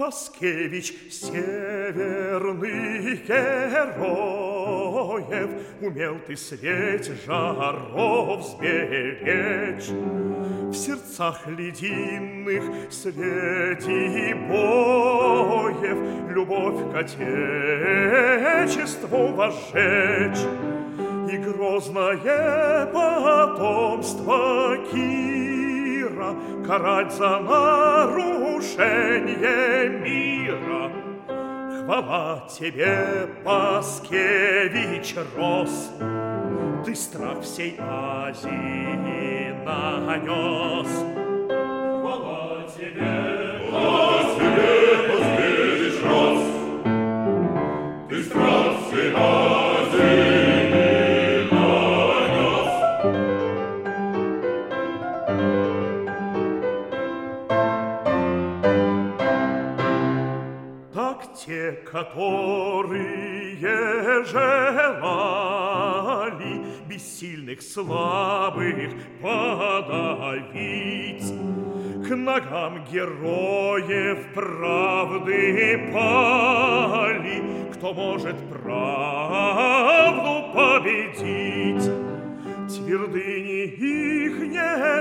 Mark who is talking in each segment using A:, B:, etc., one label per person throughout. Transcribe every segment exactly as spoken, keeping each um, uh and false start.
A: Паскевич северный героев, умел ты средь жаров сберечь. В сердцах ледяных среди боев любовь к отечеству возжечь. И грозное потомство Кира карать за нарушение мира. Хвала тебе, Паскевич, рос, ты страх всей Азии нанес. Хвала тебе,
B: Паскевич, рос, ты страх всей Азии.
A: Те, которые желали бессильных слабых подавить, к ногам героев правды пали, кто может правду победить. Твердыни их не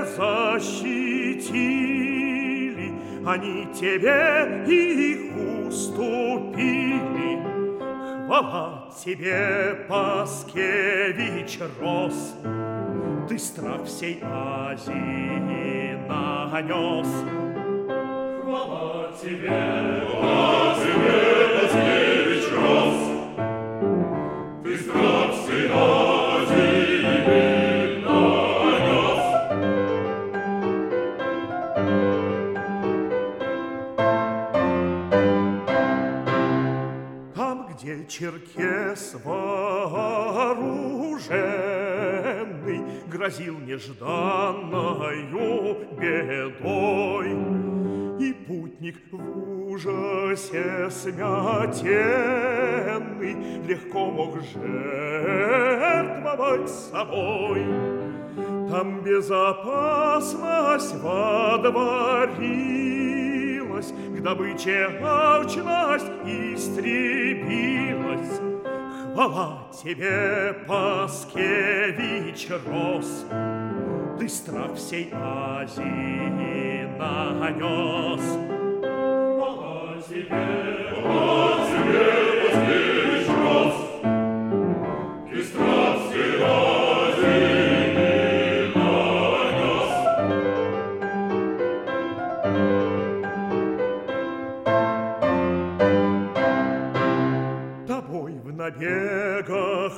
A: защитили, они тебе их уступили. Хвала тебе, Паскевич, рос, ты страх всей Азии нанес. Хвала тебе,
B: хвала тебе, Паскевич, рос, ты страх всей Азии нанес.
A: Где черкес вооруженный грозил нежданною бедой, и путник в ужасе смятенный легко мог жертвовать собой. Там безопасность водворилась, к добыче алчность истребилась. Хвала тебе, Паскевич, рос, ты страх всей Азии нанес. Хвала тебе,
B: хвала тебе, Паскевич, рос, ты страх всей Азии.
A: В набегах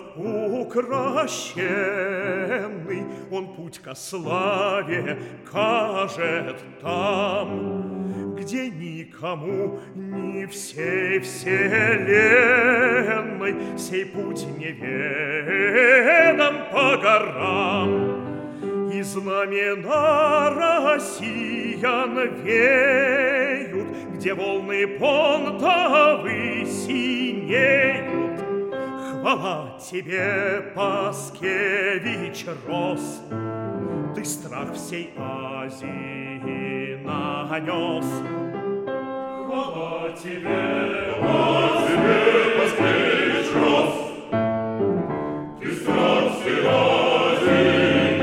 A: укращенный он путь ко славе кажет там, где никому ни всей вселенной сей путь неведом по горам. И знамена россиян веют, где волны понтовы синеют. Хвала тебе, Паскевич, рос, ты страх всей Азии нанес. Хвала тебе,
B: хвала тебе, Паскевич, рос, ты страх всей Азии.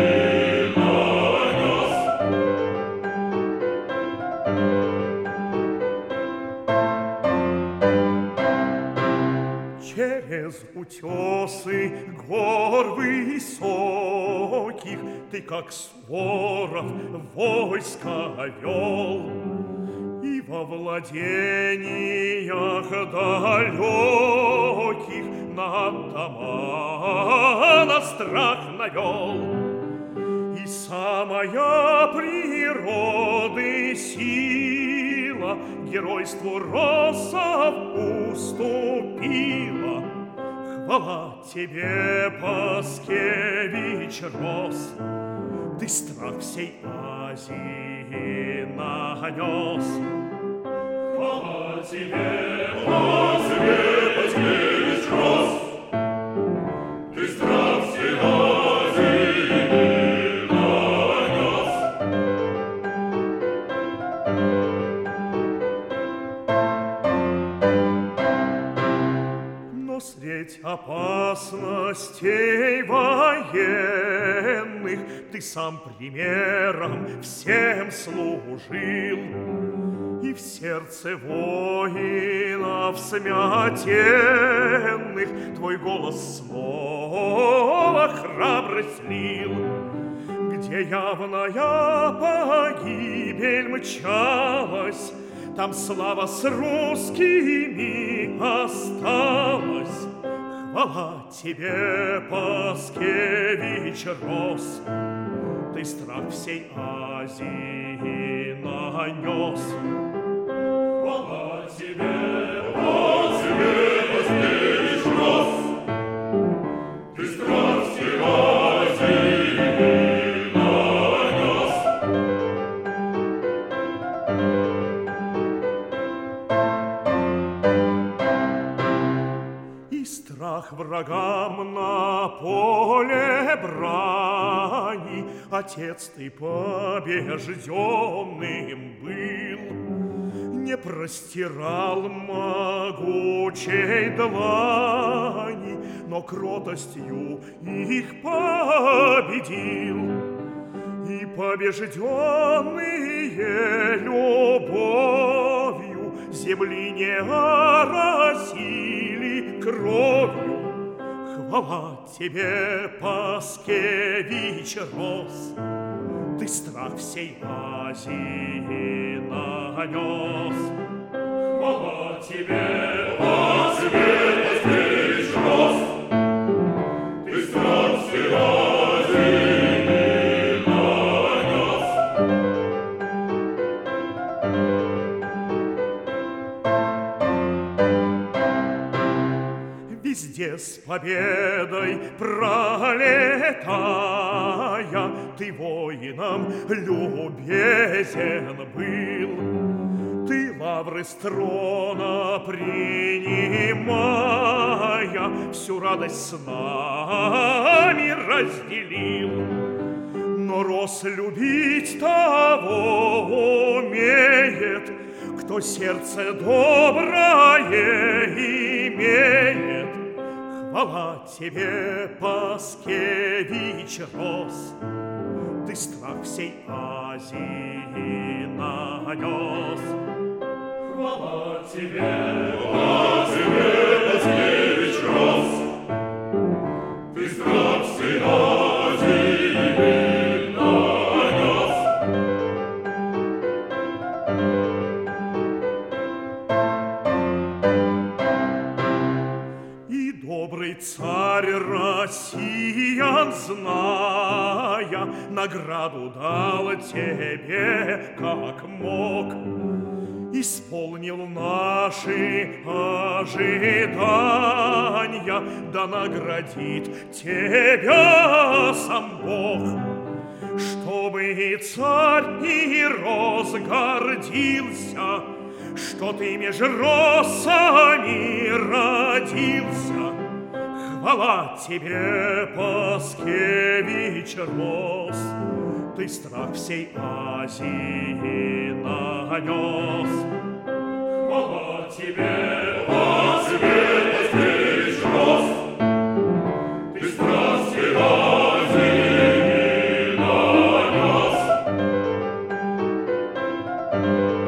A: Через утесы гор высоких ты, как Суворов, войско вел, и во владениях далеких над дома на страх навел. И самая природы сила геройству россов уступила. Хвала тебе, Паскевич, рос, ты страх всей Азии нанес. Хвала тебе,
B: хвала тебе, Паскевич, рос, ты страх всей Азии нанес.
A: Но средь опасностей военных ты сам примером всем служил, и в сердце воинов смятенных твой голос снова храбрость лил. Где явная погибель мчалась, там слава с русскими осталась. Хвала тебе, Паскевич рос, ты страх всей Азии нанес. Хвала тебе,
B: Паскевич рос, ты страх всей Азии нанес.
A: И страх врагам на поле брани отец ты побежденным был, не простирал могучей длани, но кротостью их победил. И побежденные любовью земли не оросили кровью. Хвала тебе, Паскевич рос, ты страх всей Азии нанес. Хвала тебе,
B: Паскевич рос, ты страх всей Азии нанес.
A: Везде с победой пролетая, ты воинам любезен был. Ты лавры с трона принимая, всю радость с нами разделил. Но рос любить того умеет, кто сердце доброе имеет. Хвала тебе, Паскевич рос, ты страх всей Азии нанес. Хвала тебе,
B: Паскевич рос, ты страх всей Азии нанес.
A: И добрый царь россиян, зная, награду дал тебе, как мог. Исполнил наши ожидания, да наградит тебя сам Бог. Чтобы и царь, и роз гордился, что ты меж росами родился. Хвала тебе, Паскевич рос, ты страх всей Азии нанес. Хвала тебе,
B: Паскевич рос, ты страх всей Азии нанес.